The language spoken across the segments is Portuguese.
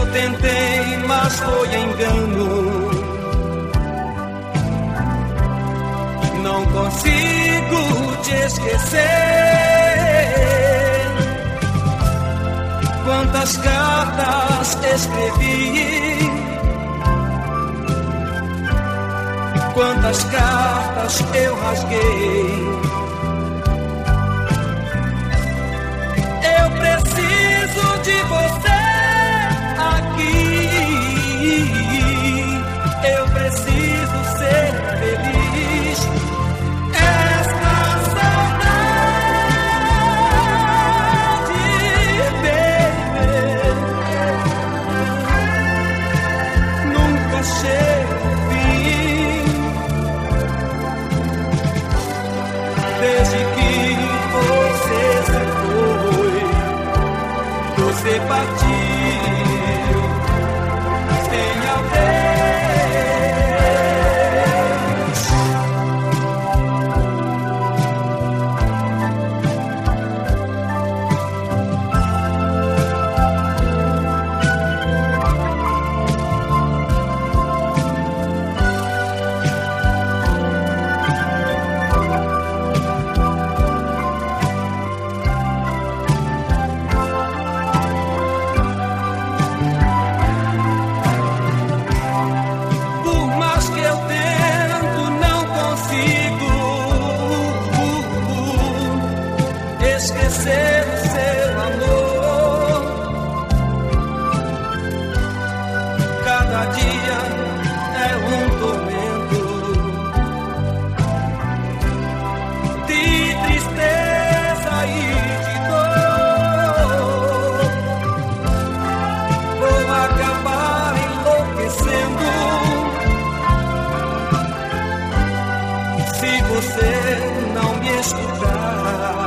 tentei, mas foi engano. Não consigo te esquecer. Quantas cartas escrevi, quantas cartas eu rasguei. Eu preciso de você aqui. Eu preciso ser feliz. Esta saudade, baby, nunca chega ao fim. Desde que você se foi, você partiu sem adeus. Esquecer o seu amor. Cada dia é um tormento de tristeza e de dor. Vou acabar enlouquecendo se você não me escutar.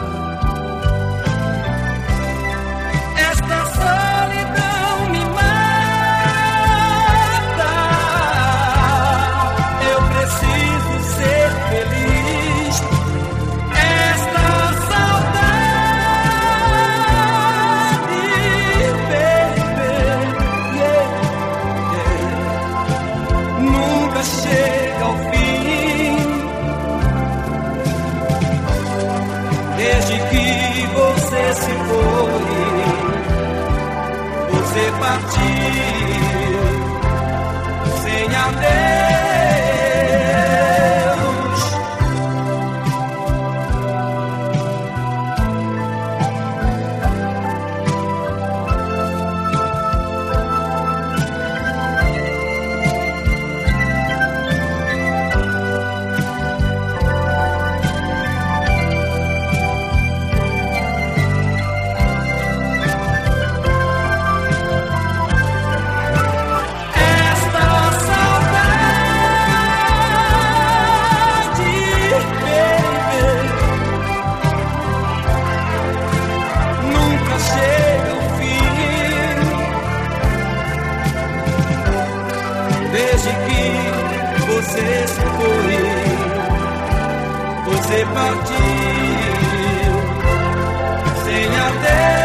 Chega ao fim. Desde que você se foi, você partiu sem adeus. Desde que você se foi, você partiu sem adeus.